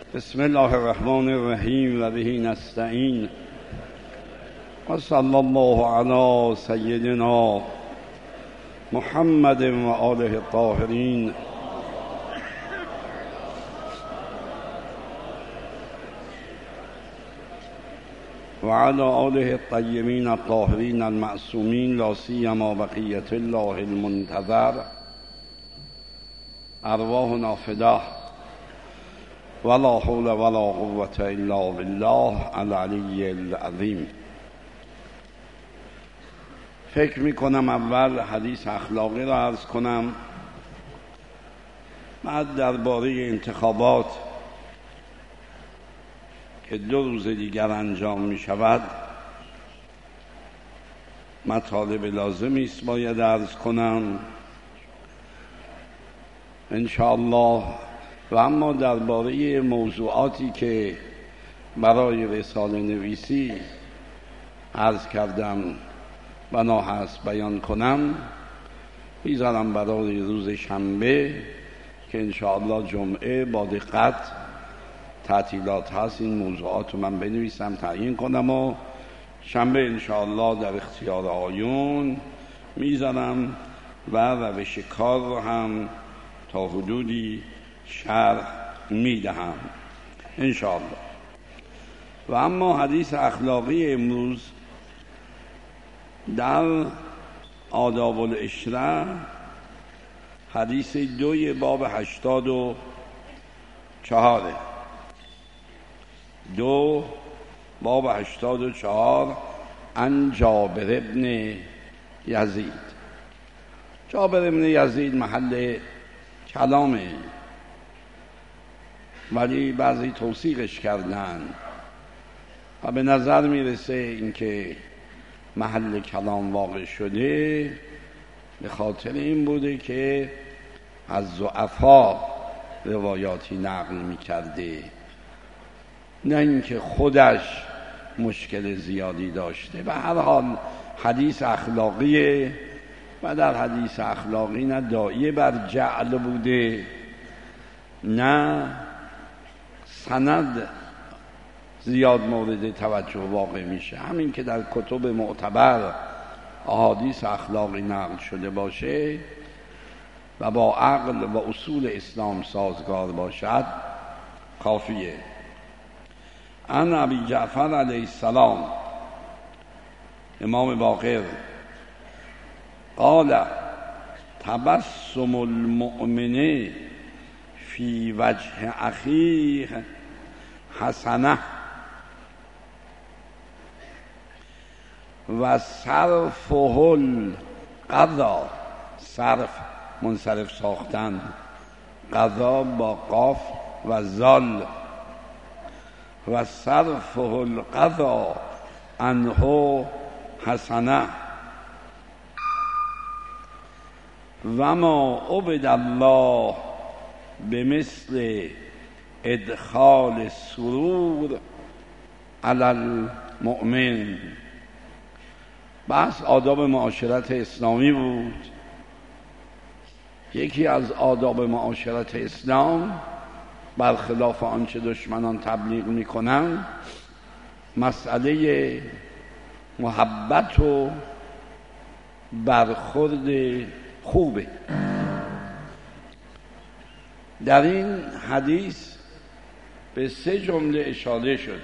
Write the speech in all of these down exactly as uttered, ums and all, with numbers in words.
بسم الله الرحمن الرحیم و به نستعین و صلی الله علی سیدنا محمد و آله الطاهرین و علی آله الطیبین الطاهرین المعصومین لا سیما بقیة الله المنتظر ارواحنا فداه ولا حول ولا قوة الا بالله العلی العظیم. فکر میکنم اول حدیث اخلاقی را عرض کنم، بعد درباره انتخابات که دو روز دیگر انجام می شود مطالب لازمی است باید عرض کنم انشاءالله. و اما درباره موضوعاتی که برای رساله نویسی عرض کردم بنا هست بیان کنم، میذارم برای روز شنبه که انشاءالله جمعه با دقت تعطیلات هست این موضوعات رو من بنویسم تعیین کنم و شنبه انشاءالله در اختیار آیون میذارم و روش کار رو هم تا حدودی شرح میدهم انشاءالله. و اما حدیث اخلاقی امروز در آداب العشره حدیث دوی باب هشتاد و چهاره دو باب هشتاد و چهار عن جابر ابن یزید. جابر ابن یزید محل کلامه ولی بعضی توثیقش کردن و به نظر میرسه اینکه محل کلام واقع شده به خاطر این بوده که از ضعفا روایاتی نقل میکرده، نه اینکه خودش مشکل زیادی داشته. به هر حال حدیث اخلاقیه و در حدیث اخلاقی نه داعیه بر جعل بوده نه سند زیاد مورد توجه واقع میشه. همین که در کتب معتبر احادیث اخلاقی نقل شده باشه و با عقل و اصول اسلام سازگار باشد کافیه. عن ابی جعفر علیه السلام امام باقر قال تبسم المؤمن فی وجه اخیه حسنه و صرفه القضا، صرف منصرف ساختن، قضا با قاف و زال، و صرفه القضا عنه حسنه و ما عبد الله بمثل ادخال سرور علی المؤمن. بحث آداب معاشرت اسلامی بود. یکی از آداب معاشرت اسلام برخلاف آنچه دشمنان تبلیغ میکنن مسئله محبت و برخورد خوبه. در این حدیث به سه جمله اشاره شده.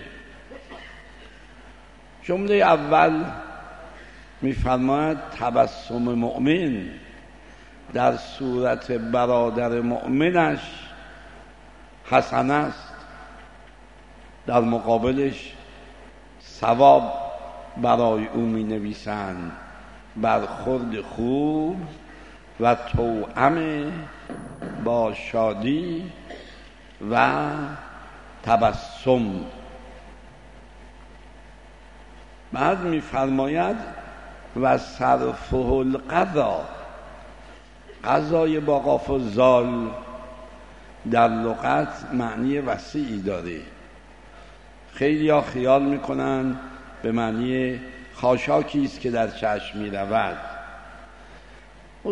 جمله اول می‌فرماید تبسم مؤمن در صورت برادر مؤمنش حسنه است، در مقابلش ثواب برای او می‌نویسند، برخورد خوب و توأم با شادی و تبسم. بعد می‌فرماید و صرفه القضا، قضای با قاف و زال در لغت معنی وسیعی داره. خیلی ها خیال میکنن به معنی خاشاکی است که در چشم میرود.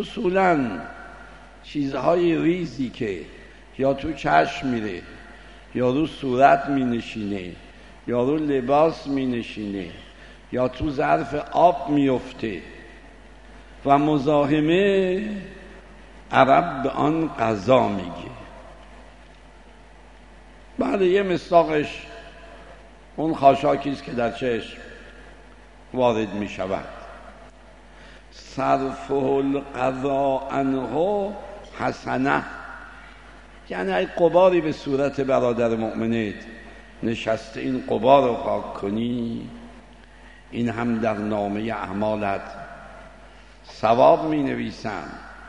اصولاً چیزهای ریزی که یا تو چشم میره یا رو صورت می نشینه، یا رو لباس می نشینه، یا تو ظرف آب می افته و مزاحمه عرب به آن قضا میگه. بله، یه مصداقش اون خاشاکی است که در چشم وارد می شود. صرفه القضا عنه حسنه، یعنی ای غباری به صورت برادر مؤمنت نشسته، این غبار رو پاک کنی، این هم در نامه اعمالت ثواب می نویسم.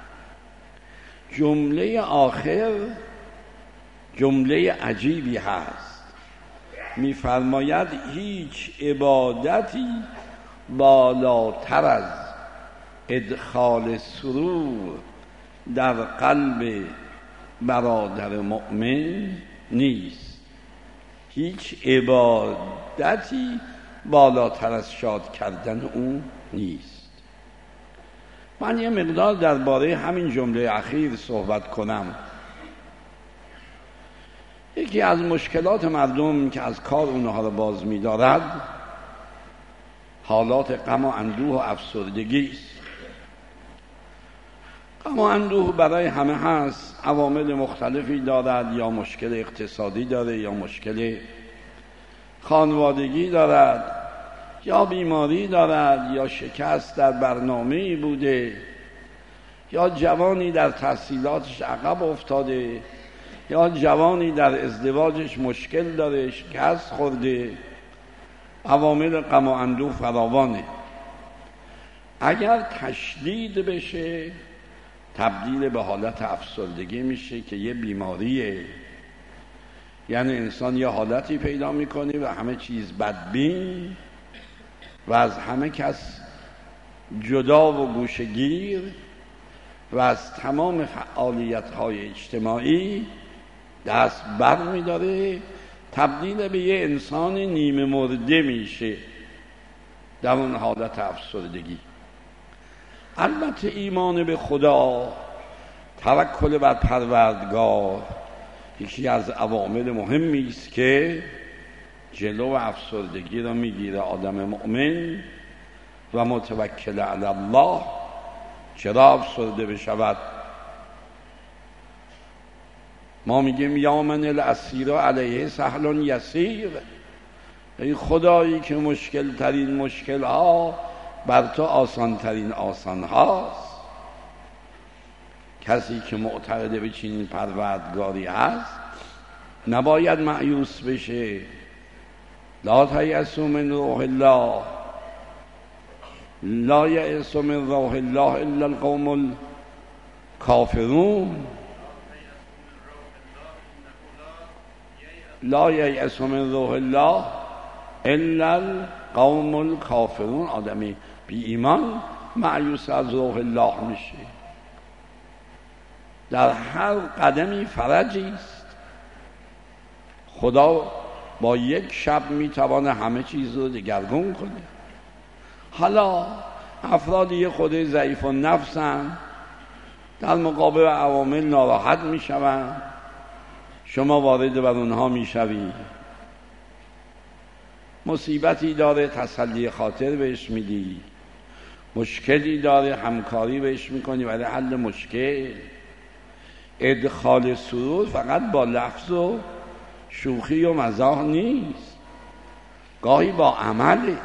جمله آخر جمله عجیبی هست، می فرماید هیچ عبادتی بالاتر از ادخال سرور در قلب برادر مؤمن نیست. هیچ عبادتی بالاتر از شاد کردن اون نیست. من یه مقدار درباره همین جمله اخیر صحبت کنم. یکی از مشکلات مردم که از کار اونها رو باز می‌دارد حالات غم و اندوه و افسردگی است. غم و اندوه برای همه هست، عوامل مختلفی دارد، یا مشکل اقتصادی داره، یا مشکل خانوادگی دارد، یا بیماری دارد، یا شکست در برنامه‌ای بوده، یا جوانی در تحصیلاتش عقب افتاده، یا جوانی در ازدواجش مشکل داره، شکست خورده. عوامل غم و اندوه فراوانه. اگر تشدید بشه تبدیل به حالت افسردگی میشه که یه بیماریه. یعنی انسان یه حالتی پیدا میکنه و همه چیز بدبین و از همه کس جدا و گوشه‌گیر و از تمام فعالیت‌های اجتماعی دست بر می‌داره، تبدیل به یه انسان نیمه مرده میشه در اون حالت افسردگی. البته ایمان به خدا، توکل بر پروردگار یکی از عوامل مهمی است که جلو افسردگی را میگیره. آدم مؤمن و متوکل علی الله چرا افسرده بشود؟ ما میگیم یا من الاسیر علیه سهل یسیر، ای خدایی که مشکل ترین مشکل ها بر تو آسان ترین آسان هاست. کسی که معتقد به چنین پروردگاری هست نباید مایوس بشه. لا تیأسوا من روح الله، لا یأس من روح الله الا القوم الکافرون، لا یأس من روح الله الا القوم الکافرون. آدمی بی ایمان مایوس از روح الله میشه. در هر قدمی فرجی است. خدا با یک شب میتوانه همه چیز رو دگرگون کنه. حالا افرادی یه خود ضعیف و نفسن، در مقابل عوامل ناراحت میشون، شما وارد بر اونها میشوی، مصیبتی داره تسلی خاطر بهش میدی، مشکلی داره همکاری بهش میکنی برای حل مشکل. ادخال سرور فقط با لفظ و شوخی و مزاح نیست، گاهی با عمله.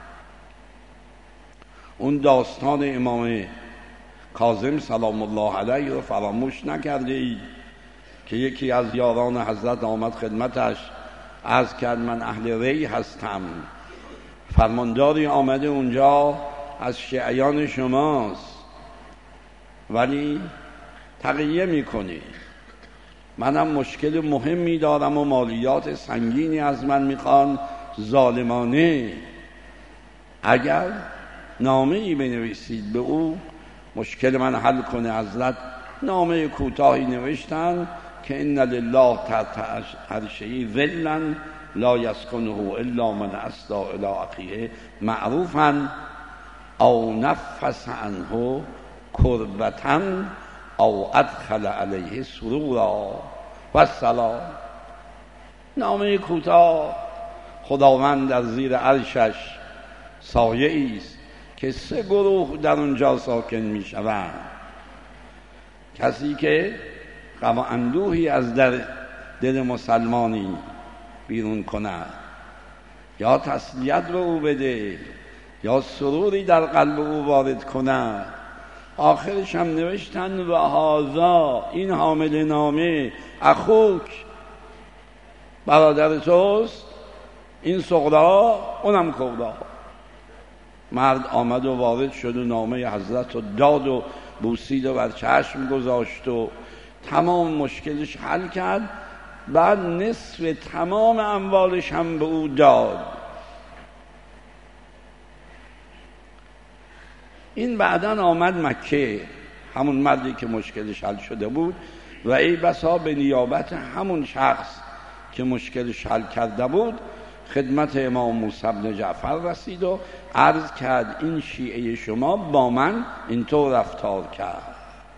اون داستان امام کاظم سلام الله علیه رو فراموش نکرده ای که یکی از یاران حضرت آمد خدمتش، عرض کرد من اهل ری هستم، فرمانداری آمده اونجا از شیعیان شماست ولی تقیه میکنه، منم مشکل مهمی دارم و مالیات سنگینی از من میخوان ظالمانه، اگر نامه ای بنویسید به او مشکل من حل کنه. حضرت نامه کوتاهی نوشتن که ان لله تحت عرشه ظلا لا یسکنه الا من اسدى الی اخیه معروفا او نفس عنه کربة او ادخل علیه سرورا و السلام. نامه کوتاه: خداوند در زیر عرشش سایه است که سه گروه در اونجا ساکن می شوند. کسی که غم و اندوهی از در دل مسلمانی بیرون کند، یا تسلیت به او بده، یا سروری در قلب او وارد کند. آخرش هم نوشتن و هذا، این حامل نامه، اخوک، برادر توست، این صغرا اونم کبرا. مرد آمد و وارد شد و نامه حضرت رو داد و بوسید و بر چشم گذاشت و تمام مشکلش حل کرد. بعد نصف تمام اموالش هم به او داد. این بعداً آمد مکه، همون مردی که مشکلش حل شده بود، و ای بسا به نیابت همون شخص که مشکلش حل کرده بود خدمت امام موسی بن جعفر رسید و عرض کرد این شیعه شما با من اینطور رفتار کرد.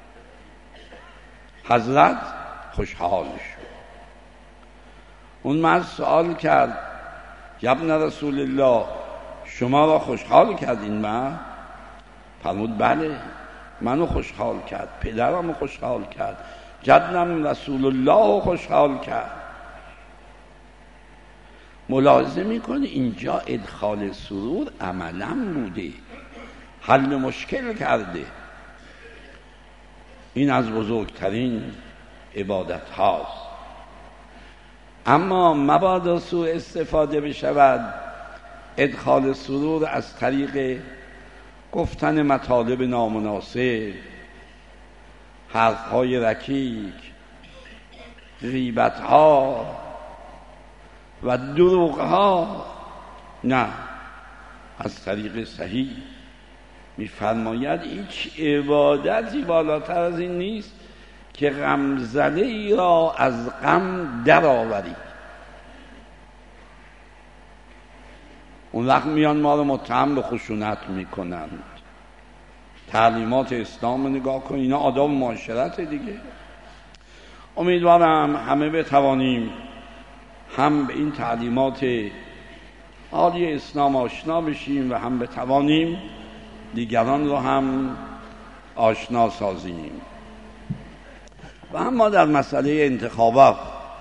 حضرت خوشحال شد. اون مرد سوال کرد: ابن رسول الله، شما را خوشحال کرد این مرد؟ فرمود بله، منو خوشحال کرد، پدرمو خوشحال کرد، جدم رسول الله خوشحال کرد. ملاحظه میکنه اینجا ادخال سرور عملا بوده، حل مشکل کرده. این از بزرگترین عبادت هاست. اما مبادا سوء استفاده بشود ادخال سرور از طریق گفتن مطالب نامناسب، حرفهای رکیک، غیبتها و دروغها. نه، از طریق صحیح. می‌فرماید هیچ عبادتی بالاتر از این نیست که غمزده ای را از غم درآوری. اون وقت میان ما رو متهم به خشونت میکنند. تعلیمات اسلام رو نگاه کن، اینا آداب معاشرت دیگه. امیدوارم همه بتوانیم هم به این تعلیمات عالی اسلام آشنا بشیم و هم بتوانیم دیگران رو هم آشنا سازیم. و اما در مسئله انتخابات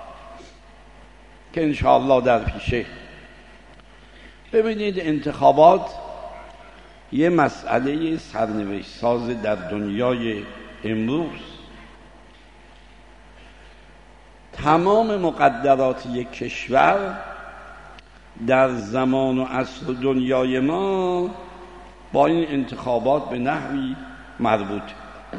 که انشاءالله در پیشه، ببینید انتخابات یه مسئله سرنوشت ساز در دنیای امروز. تمام مقدرات یک کشور در زمان و عصر دنیای ما با این انتخابات به نحوی مربوطه.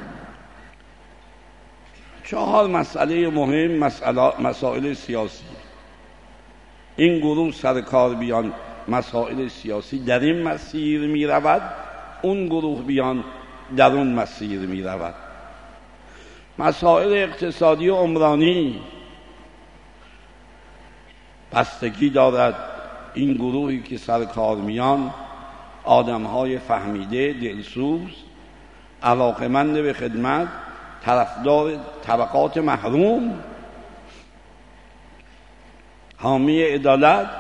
چهار مسئله مهم، مسئله مسائل سیاسی. این گروه سرکار بیان مسائل سیاسی در این مسیر می رود، اون گروه بیان در اون مسیر می رود. مسائل اقتصادی و عمرانی بستگی دارد این گروهی که سرکار میان آدمهای فهمیده، دلسوز، علاقمند به خدمت، طرفدار طبقات محروم، حامی عدالت،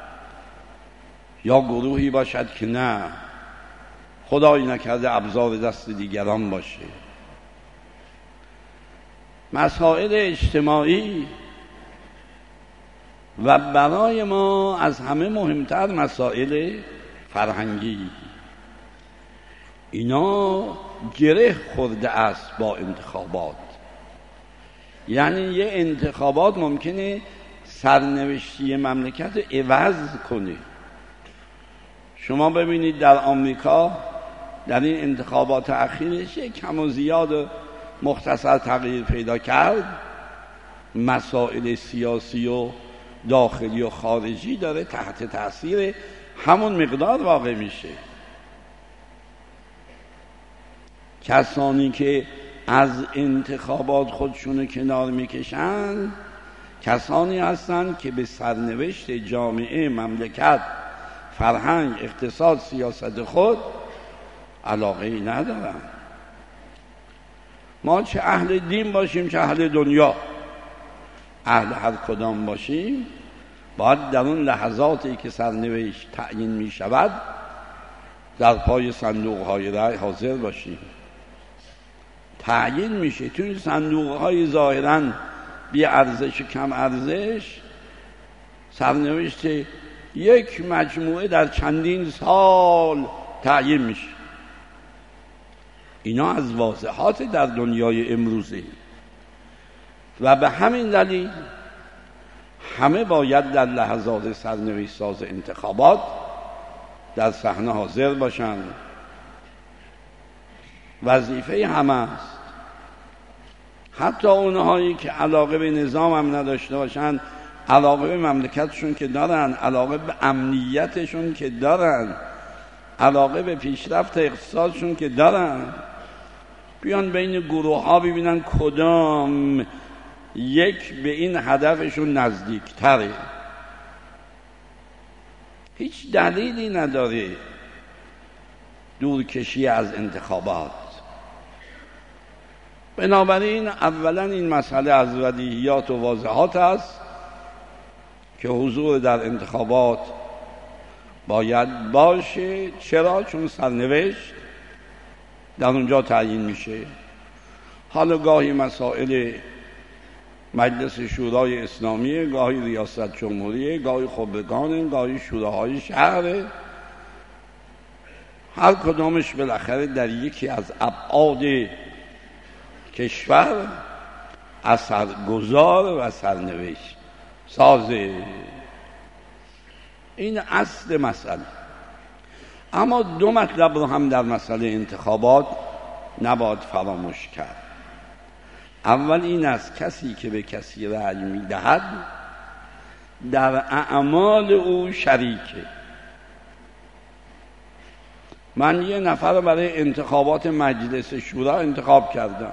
یا گروهی باشد که نه، خدایی نکرده ابزار دست دیگران باشه. مسائل اجتماعی و برای ما از همه مهمتر مسائل فرهنگی، اینا گره خورده است با انتخابات. یعنی یه انتخابات ممکنه سرنوشتی مملکت عوض کنه. شما ببینید در آمریکا در این انتخابات اخیرش کم و زیاد مختصر تغییر پیدا کرد. مسائل سیاسی و داخلی و خارجی داره تحت تاثیر همون مقدار واقع میشه. کسانی که از انتخابات خودشون کنار میکشن کسانی هستند که به سرنوشت جامعه، مملکت، فرهنگ، اقتصاد، سیاست خود علاقه ای ندارن. ما چه اهل دین باشیم چه اهل دنیا، اهل هر کدام باشیم، باید در اون لحظاتی که سرنوشت تعیین می شود در پای صندوق های رأی حاضر باشیم. تعیین میشه توی صندوق های ظاهراً بی ارزش و کم ارزش سرنوشت یک مجموعه در چندین سال تعیین میشه. اینا از واضحات در دنیای امروزه و به همین دلیل همه باید در لحظات سرنوشت ساز انتخابات در صحنه حاضر باشند. وظیفه همه است، حتی اونهایی که علاقه به نظام هم نداشته باشند، علاقه به مملکتشون که دارن، علاقه به امنیتشون که دارن، علاقه به پیشرفت اقتصادشون که دارن، بیان بین گروه ها ببینن کدام یک به این هدفشون نزدیک تره. هیچ دلیلی نداره دورکشی از انتخابات. بنابراین اولا این مسئله از بدیهیات و واضحات است که حضور در انتخابات باید باشه. چرا؟ چون سرنوشت در اونجا تعیین میشه. حالا گاهی مسائل مجلس شورای اسلامی، گاهی ریاست جمهوری، گاهی خبرگان، گاهی شوراهای شهر، هر کدامش بالاخره در یکی از ابعاد کشور اثرگذار و سرنوشت سازه. این اصل مسئله. اما دو مطلب رو هم در مسئله انتخابات نباید فراموش کرد. اول این است کسی که به کسی رأی می‌دهد در اعمال او شریکه. من یه نفر برای انتخابات مجلس شورا انتخاب کردم،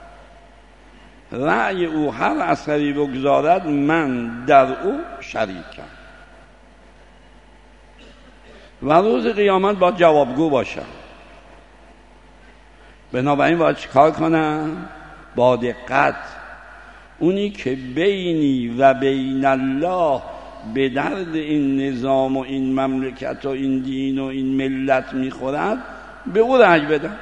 رأی او هر اثری بگذارد من در او شریکم و روز قیامت باید جوابگو باشم. بنابراین باید چیکار کنم؟ با دقت اونی که بینی و بین الله به درد این نظام و این مملکت و این دین و این ملت میخورد به او رأی بدم.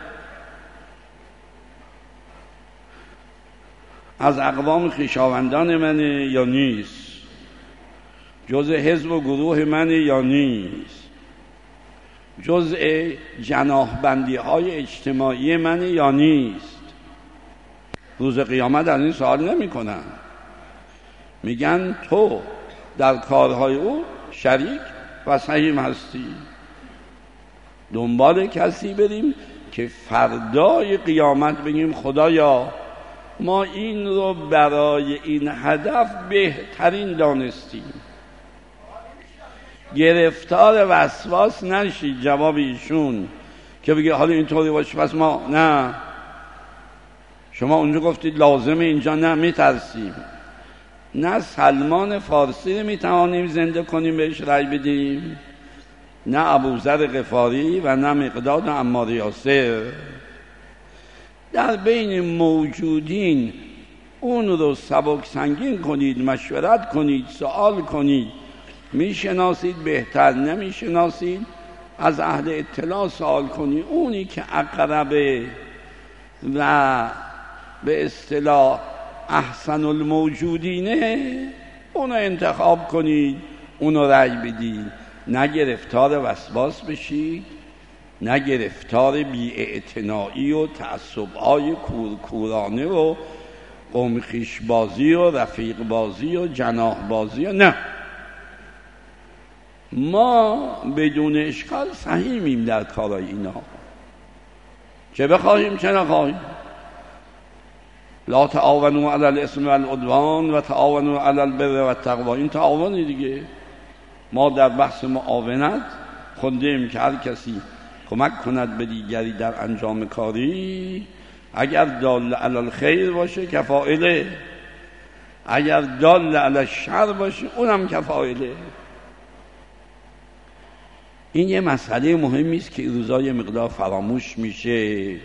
از اقوام خویشاوندان منه یا نیست؟ جزء حزب و گروه منه یا نیست؟ جزء جناح-بندی های اجتماعی منه یا نیست؟ روز قیامت در این سوال نمی کنن. میگن تو در کارهای او شریک و سهیم هستی. دنبال کسی بریم که فردای قیامت بگیم خدایا ما این رو برای این هدف بهترین دانستیم. گرفتار وسواس نشید جواب ایشون که بگه حالا اینطوری باشه پس ما نه، شما اونجا گفتید لازمه اینجا نه، میترسیم. نه سلمان فارسی رو میتوانیم زنده کنیم بهش رأی بدیم، نه ابوذر غفاری و نه مقداد و عمار یاسر. در بین موجودین اون رو سبک سنگین کنید، مشورت کنید، سوال کنید، میشناسید بهتر، نمیشناسید از اهل اطلاع سوال کنید. اونی که اقربه و به اصطلاح احسن الموجودینه اونو انتخاب کنید، اونو رأی بدید. نه گرفتار وسواس بشید، نه گرفتار بی‌اعتنایی و تعصب‌های کورکورانه و قوم خویش بازی و رفیق بازی و جناح بازی. نه، ما بدون اشکال سهیمیم در کارای اینا، چه بخواهیم چه نخواهیم. لا تعاونوا علی الاثم والعدوان و تعاونوا علی البر والتقوی. این تعاونی دیگه. ما در بحث معاونت خوندیم که هر کسی کمک کند به دیگری در انجام کاری، اگر دال علی الخیر باشه کفاعله، اگر دال علی الشر باشه اونم کفاعله. این یه مسئله مهمی است که روزای مقدار فراموش میشه.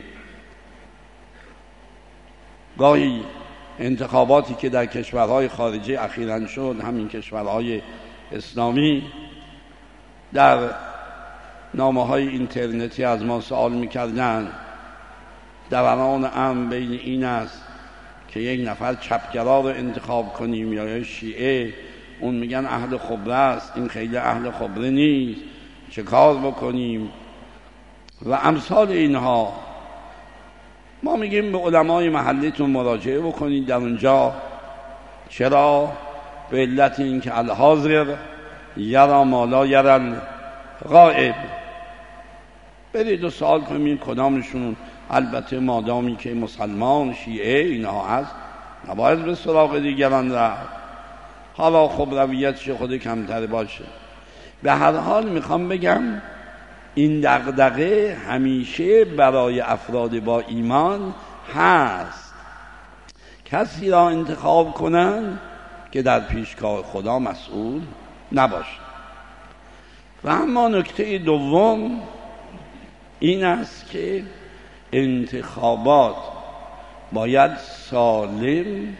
گاهی انتخاباتی که در کشورهای خارجی اخیراً شد، همین کشورهای اسلامی در نامه های اینترنتی از ما سوال میکردن دوران امر بین این است که یک نفر چپگرا رو انتخاب کنیم یا شیعه، اون میگن اهل خبره است، این خیلی اهل خبره نیست، چه کار بکنیم و امثال اینها. ما میگیم به علمای محلیتون مراجعه بکنید در اونجا. چرا؟ به علت این که الحاضر یرا ما لا یرا الغائب. برید و سوال کنید کدامشون، البته مادامی که مسلمان شیعه اینها هست نباید به سراغ دیگران رفت، حالا خبرویتش خود کمتر باشه. به هر حال میخوام بگم این دغدغه همیشه برای افراد با ایمان هست، کسی را انتخاب کنن که در پیشگاه خدا مسئول نباشه. و اما نکته دوم این است که انتخابات باید سالم،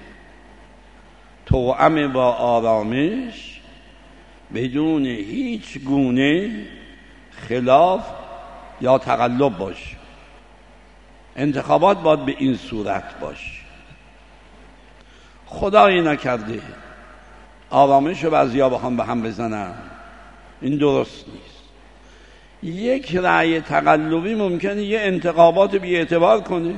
توأم با آرامش، بدون هیچ گونه خلاف یا تقلب باشه. انتخابات باید به این صورت باشه. خدایی نکرده آرامش رو بعضیا بخوام به هم بزنن، این درست نیست. یک رأی تقلبی ممکنه یه انتخابات بی اعتبار کنه.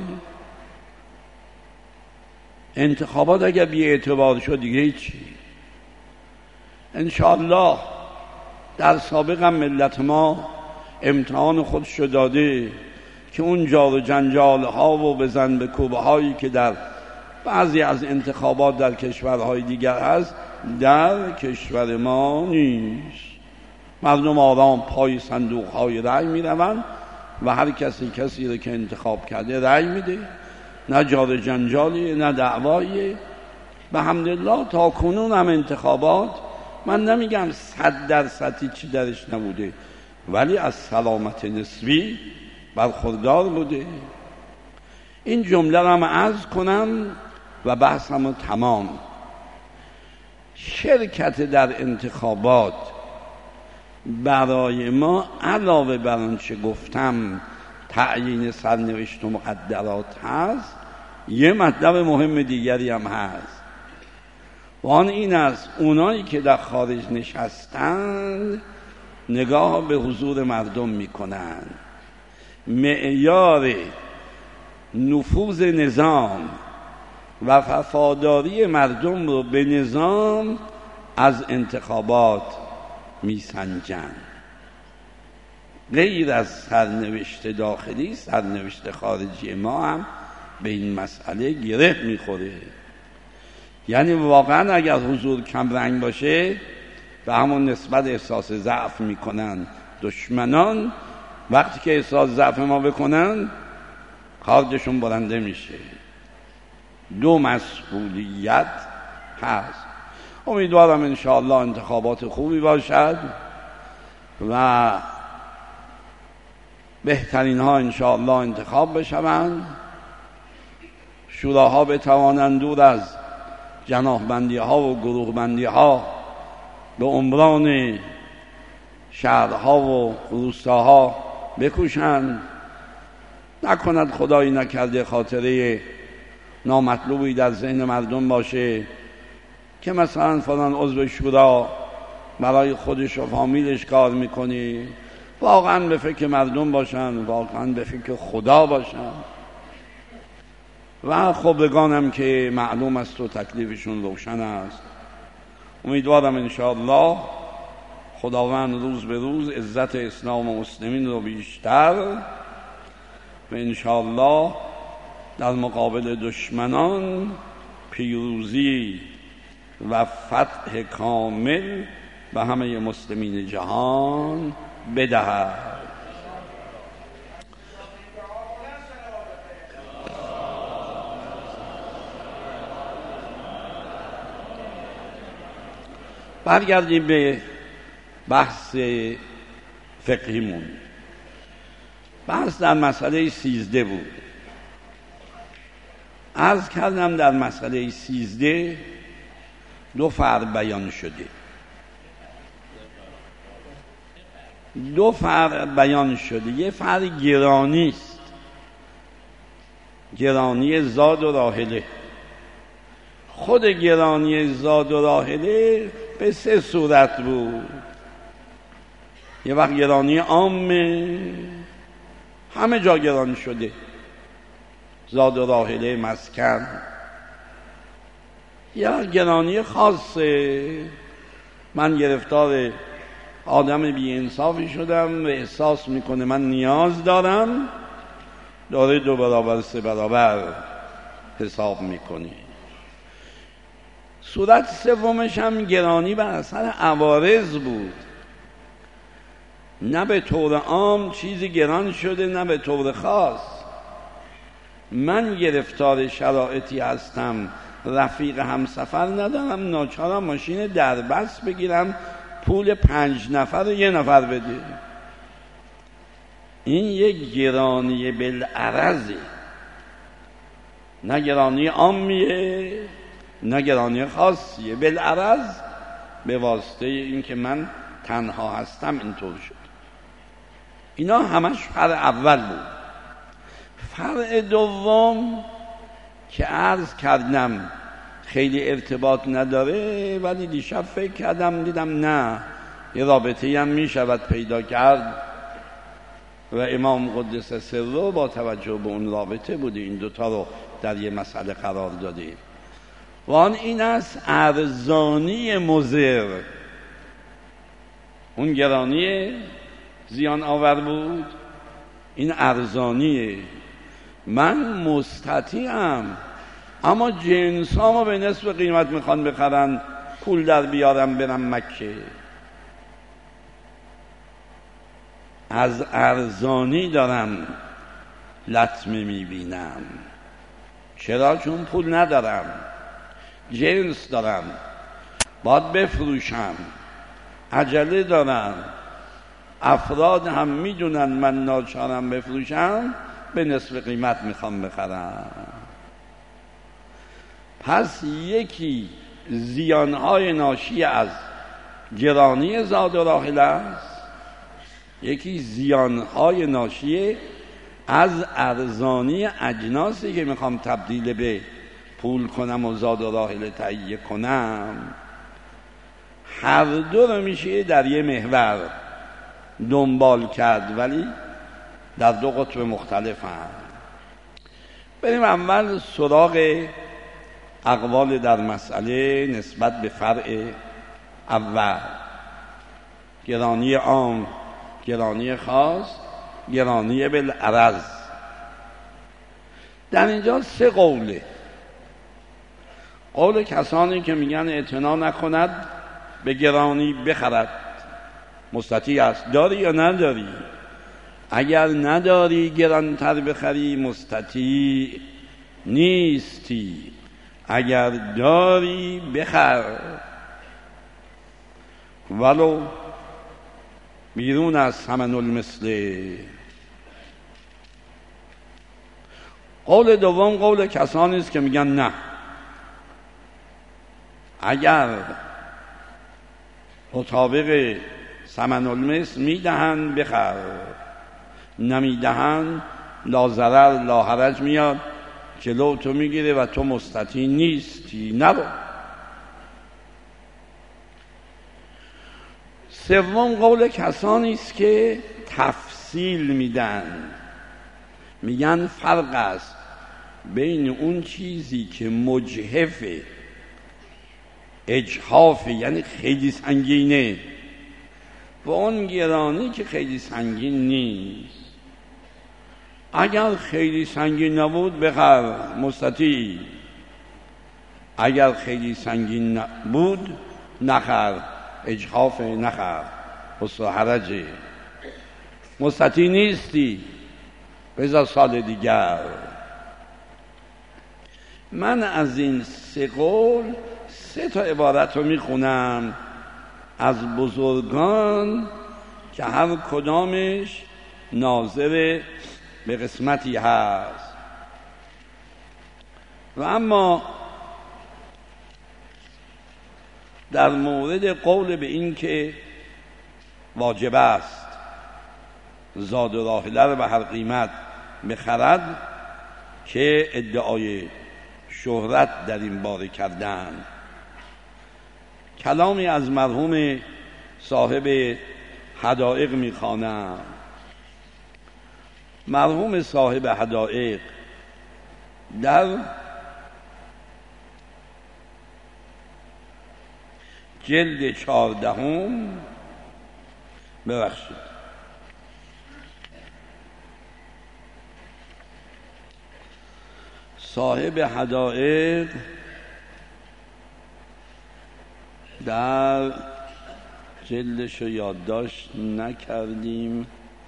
انتخابات اگر بی اعتبار شد دیگه چی؟ انشاءالله در سابق هم ملت ما امتحان خودشو داده که اون جار و جنجال ها و بزن به کوبه هایی که در بعضی از انتخابات در کشورهای دیگر هست در کشور ما نیست. مردم آرام پای صندوق های رأی می روند و هر کسی کسی رو که انتخاب کرده رأی میده، نه جار جنجالی نه دعوایی. به حمدالله تا کنون هم انتخابات، من نمیگم صد درصدی چی درش نبوده، ولی از سلامت نسبی برخوردار بوده. این جمله رو هم عرض کنم و بحثم رو تمام. شرکت در انتخابات برای ما علاوه بر آنچه گفتم تعیین سرنوشت و مقدرات هست، یه مطلب مهم دیگری هم هست و آن این است اونایی که در خارج نشستند نگاه به حضور مردم میکنند، معیار نفوذ نظام و وفاداری مردم رو به نظام از انتخابات میسنجند. غیر از سرنوشت داخلی، سرنوشت خارجی ما هم به این مسئله گره میخوره. یعنی واقعا اگر حضور کم رنگ باشه به همون نسبت احساس ضعف میکنن دشمنان. وقتی که احساس ضعف ما بکنن خارجشون برنده میشه. دو مسئولیت هست. امیدوارم انشاءالله انتخابات خوبی باشد و بهترین ها انشاءالله انتخاب بشوند، شوراها بتوانند دور از جناح بندی ها و گروه بندی ها به عمران شهرها و روستاها بکوشند. نکند خدایی نکرده خاطره نامطلوبی در ذهن مردم باشه که مثلا فلان عضو شورا برای خودش و فامیلش کار میکنی. واقعا به فکر مردم باشن، واقعا به فکر خدا باشن و خبرگانم که معلوم است و تکلیفشون روشن است. امیدوارم انشاءالله خداوند روز به روز عزت اسلام و مسلمین رو بیشتر و انشاءالله در مقابل دشمنان پیروزی و فتح کامل به همه مسلمین جهان بدهد. برگردیم به بحث فقهیمون. بحث در مسئله سیزده بود. عرض کردم در مسئله سیزده دو فرع بیان شده. دو فرع بیان شده. یه فرع گرانی است، گرانی زاد و راحله. خود گرانی زاد و راحله به سه صورت بود. یه وقت گرانی عامه، همه جا گران شده، زاد و راحله، مسکن. یا گرانی خاصه، من گرفتار آدم بی انصافی شدم و احساس میکنه من نیاز دارم، داره دو برابر سه برابر حساب میکنه. صورت سومش هم گرانی بر اثر عوارض بود، نه به طور عام چیزی گران شده، نه به طور خاص. من گرفتار شرایطی هستم، رفیق همسفر ندارم، ناچارم ماشین دربست بگیرم پول پنج نفر یه نفر بده. این یک گرانی بالعرضه، نه گرانی عامیه نه گرانی خاصیه، بالعرض به واسطه این که من تنها هستم اینطور شد. اینا همش فرع اول بود. فرع دوم که عرض کردم خیلی ارتباط نداره، ولی دیشب فکر کردم دیدم نه، یه رابطه‌ای هم می شود پیدا کرد و امام قدس سره با توجه به اون رابطه بوده این دوتا رو در یه مسئله قرار داده. و آن این است ارزانی مضر. اون گرانی زیان آور بود، این ارزانیه. من مستطیعم اما جنسامو به نصف قیمت میخوان بخرن، پول در بیارم برم مکه. از ارزانی دارم لطمه میبینم. چرا؟ چون پول ندارم، جنس دارم، باید بفروشم، عجله دارم. افراد هم میدونن من ناچارم بفروشم، به نصف قیمت میخوام بخرم. پس یکی زیانهای ناشی از گرانی زاد و راحله است، یکی زیانهای ناشی از ارزانی اجناسی که میخوام تبدیل به پول کنم و زاد و راحله تهیه کنم. هر دو رو میشه در یه محور دنبال کرد، ولی در دو قطب مختلف هم. بریم اول سراغ اقوال در مسئله نسبت به فرع اول، گرانی عام، گرانی خاص، گرانی بالعرض. در اینجا سه قوله. قول کسانی که میگن اعتنا نکند به گرانی بخرد، مستطیع است. داری یا نداری؟ اگر نداری گرانتر بخری مستطیع نیستی، اگر داری بخر ولو بیرون از ثمن المثل. قول دوم قول کسانی است که میگن نه، اگر مطابق ثمن المثل میدهن بخر، نمیدهن لا ضرر لا حرج میاد جلو تو میگیره و تو مستطیع نیستی، نرو. سوم قول کسانی است که تفصیل میدن، میگن فرق است بین اون چیزی که مجحف اجحاف یعنی خیلی سنگینه و اون گرانی که خیلی سنگین نیست. اگر خیلی سنگین نبود بخر، مستطیع. اگر خیلی سنگین نبود نخر، اجحاف، نخر، حسن حرجه، مستطیع نیستی، بذار سال دیگر. من از این سه قول سه تا عبارت رو میخونم از بزرگان که هر کدامش ناظر به قسمتی هست. و اما در مورد قول به این که واجب است زاد و راحله رو به هر قیمت بخرد که ادعای شهرت در این باره کردن. کلامی از مرحوم صاحب حدائق میخوانم. مرحوم صاحب حدائق در جلد چهاردهم ببخشید صاحب حدائق در جلدش رو یادداشت نکردیم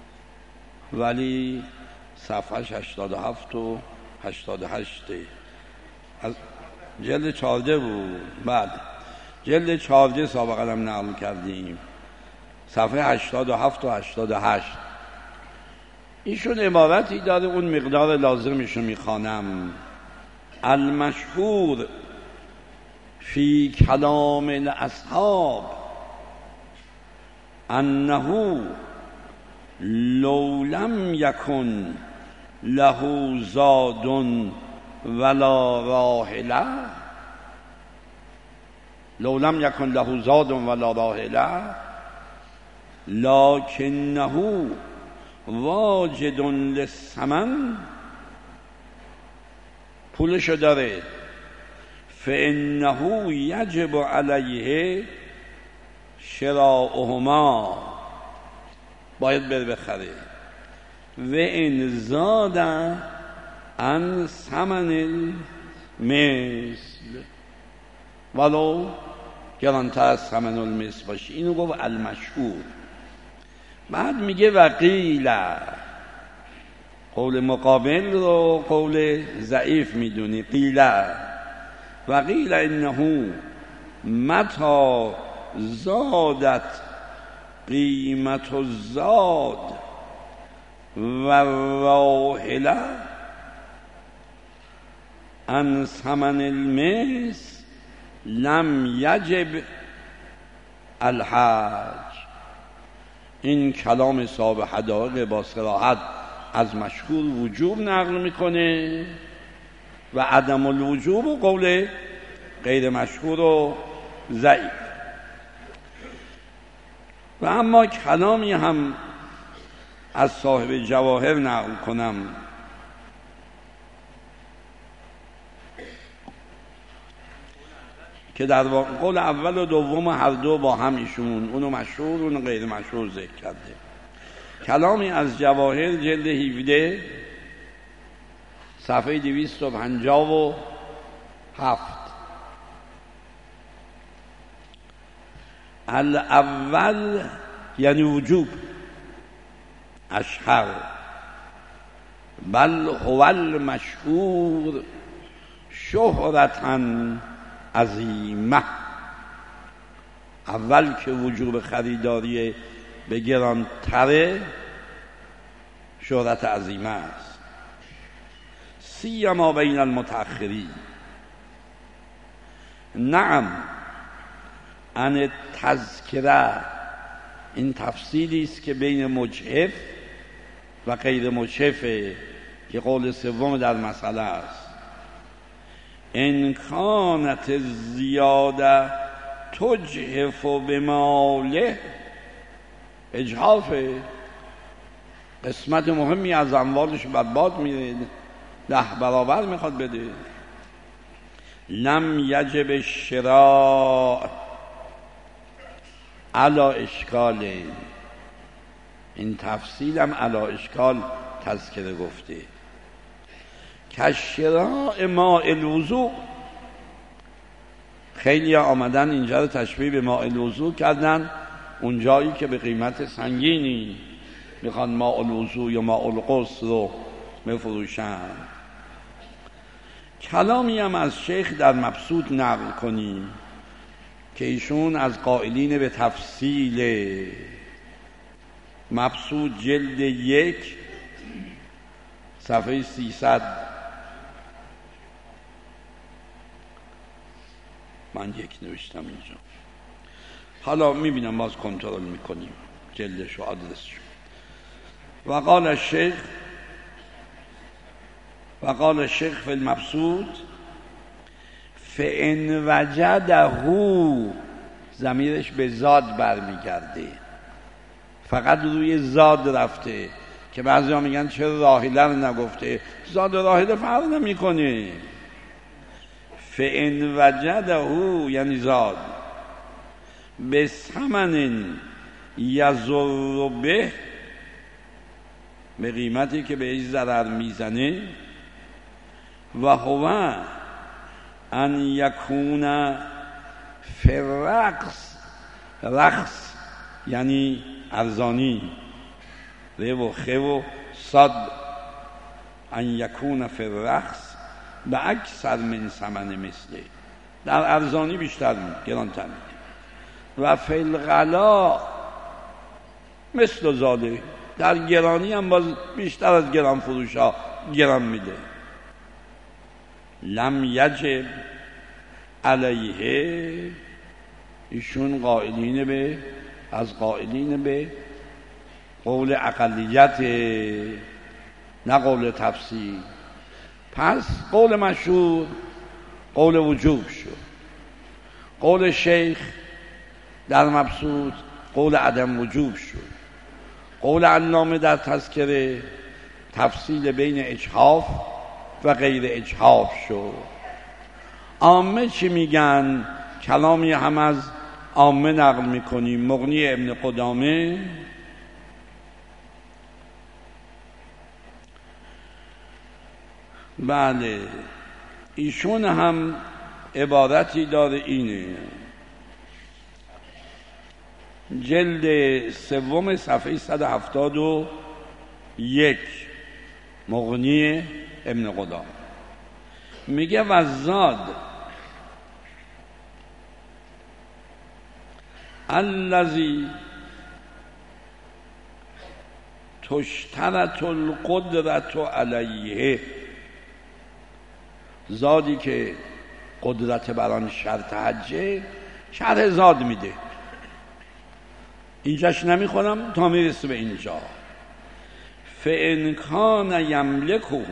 ولی صفحش هشتاد و هفت و هشتاد و هشت از جلد چهارده بود. بعد جلد چهارده سابقا هم نقل کردیم، صفحه هشتاد و هفت و هشتاد و هشت. ایشون عبارتی داره، اون مقدار لازمش رو میخوانم. المشهور فی کلام الاصحاب انه لو لم یکن له زاد ولا راحله لو لم یکن له زاد ولا راحله لکنه واجد للثمن، پولشو داره، فانه یجب علیه شراؤهما، باید بره بخره، و ان زاد عن ثمن المثل ولو گرانتر از ثمن المثل باشه. اینو گفت المشهور. بعد میگه وقیل، قول مقابل رو قول ضعیف میدونی، قیل وقیل انه متى زادت قیمت الزاد و راحله عن ثمن المثل لم یجب الحج. این کلام صاحب حدائق با صراحت از مشهور وجوب نقل میکنه و عدم الوجوب و قول غیر مشهور و ضعیف. و اما کلامی هم از صاحب جواهر نقل کنم که در واقع قول اول و دوم هر دو با هم ایشون، اونو مشهور اونو غیر مشهور ذکر کرده. کلامی از جواهر جلد هفده صفحه دویست و پنجاه و هفت. الاول یعنی وجوب اشهر، بل هو المشهور شهرتاً عظیمه. اول که وجوب خریداری به گرانتره شهرت عظیمه است، سیما بین المتأخرین. نعم ان تذکره، این تفصیلی است که بین مجحف و غیر مجحفه که قول سوم در مسئله است. ان کانت زیاده تجحف بماله، اجحافه، قسمت مهمی از اموالش برباد میره، ده برابر میخواد بده. لم یجب الشراء علی اشکال، این تفصیلم علی اشکال تذکره گفته. کشراء ماء الوضوء، خیلی آمدن اینجا رو تشبیه به ماء الوضوء کردن، اون جایی که به قیمت سنگینی میخوان ماء الوضوء یا ماء الغسل رو بفروشن. کلامی هم از شیخ در مبسوط نقل کنیم که ایشون از قائلین به تفصیل مبسوط جلد یک صفحه سیصد، من یک نوشتم اینجا، حالا میبینم باز کنترل میکنیم جلدش و آدرسش. و قال الشیخ و قال الشیخ فی المبسوط فان وجده، ضمیرش به زاد برمیگرده، فقط روی زاد رفته که بعضی ها میگن چرا راحله رو نگفته؟ زاد و راحله فرق نمیکنه. فان وجده یعنی زاد به ثمن یضر به، به قیمتی که بهش ضرر میزنه، و هو ان یکون فی الرقص، رقص یعنی ارزانی، ره و خه و صد، ان یکون فی الرقص به اکثر من ثمن مثله، در ارزانی بیشتر گرانتر میده، و فی الغلا مثل ذالک، در گرانی هم باز بیشتر از گران فروش ها گران میده. لم یجب علیه، ایشون قائلین به، از قائلین به قول اقلیت نه قول تفسیر، پس قول مشهور قول وجوب شد، قول شیخ در مبسوط قول عدم وجوب شد، قول علامه در تذکره تفصیل بین اجحاف و غیر اجحاف شد. عامه چی میگن؟ کلامی هم از عامه نقل میکنیم، مغنی ابن قدامه بله ایشون هم عبارتی داره، اینه جلد سوم صفحه صد و هفتاد و یک، مغنی ابن قدامه میگه وزاد الذی تشترط القدرت علیه، زادی که قدرت بران شرط حجه، شرح زاد میده، اینجاش نمیخونم تا میرسه به اینجا. فان کان یملکه،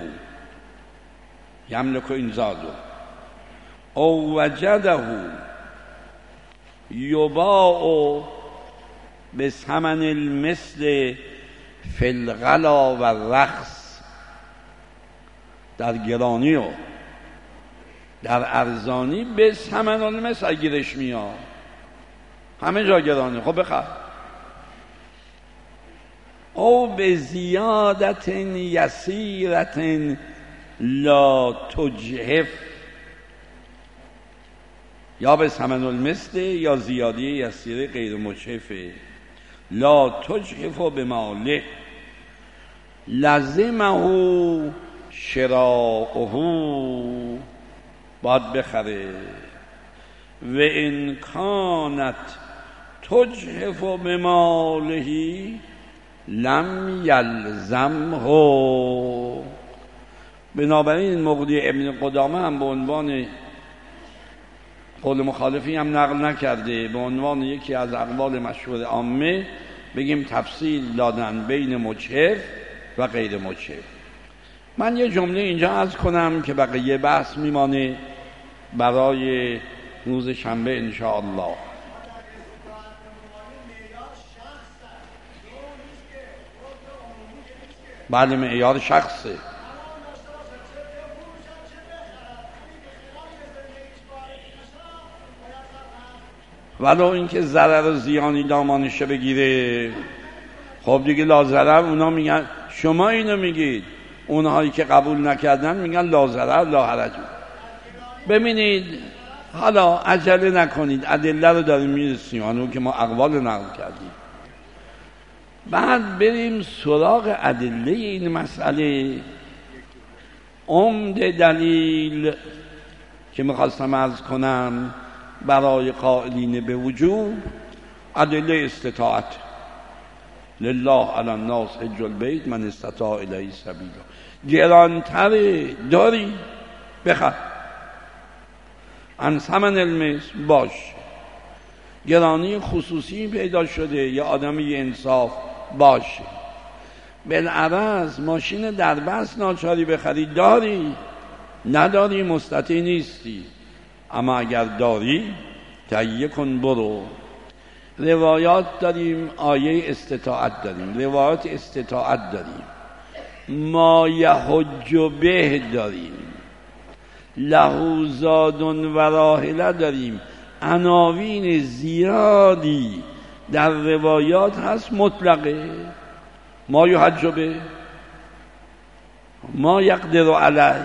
یملک این زادو، او وجده یباع به ثمن المثل فی الغلا و الرخص، در گرانی و در ارزانی به ثمن المثل گیرش میاد، همه جا گرانه، خب بخر. او به زیادت یسیرت لا تجهف، یا به ثمن المثل یا زیادی یسیره غیر مجحفه، لا تجحف به ماله لزمه شراؤه، باید بخره. و ان کانت تجحف به ماله لم یلزمه. بنابراین مغنی ابن قدامه هم به عنوان قول مخالفی هم نقل نکرده، به عنوان یکی از اقوال مشهور عامه بگیم تفصیل دادن بین مجحف و غیر مجحف. من یه جمله اینجا عرض کنم که بقیه بحث میمانه برای روز شنبه انشاءالله. بله معیار شخصه، ولو اینکه ضرر و زیانی دامانشه بگیره، خب دیگه لا اونا میگن، شما اینو میگید، اونهایی که قبول نکردن میگن لا ضرر لا حرج. ببینید حالا عجله نکنید، ادله رو داریم میرسیم، اون که ما اقوال نقل کردیم، بعد بریم سراغ ادله این مسئله. عمده دلیل که میخواستم عرض کنم برای قائلین به وجوب ادله استطاعت، لله علی الناس حج البیت من استطاع الیه سبیلا. گرانتره داری بخر، عن ثمن المثل باش، گرانی خصوصی پیدا شده یا آدمی انصاف باشه، بالعرض ماشین دربست ناچاری بخری، داری؟ نداری مستطیع نیستی. اما اگر داری تهیه کن برو. روایات داریم، آیه استطاعت داریم، روایات استطاعت داریم، ما یحج به داریم، له زاد و راحله داریم، عناوین زیادی در روایات هست مطلقه. ما یحج به، ما یقدر علیه،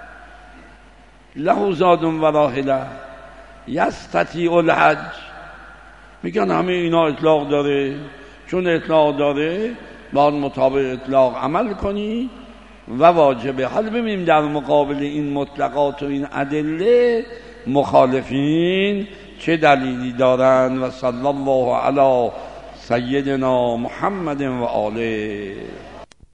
له زاد و راحله، یستطیع الحج. میگن همه اینا اطلاق داره، چون اطلاق داره باید مطابق اطلاق عمل کنی و واجبه. حالا ببینیم در مقابل این مطلقات و این ادله مخالفین چه دلیلی دارن. و صلی الله علی سیدنا محمد و آله.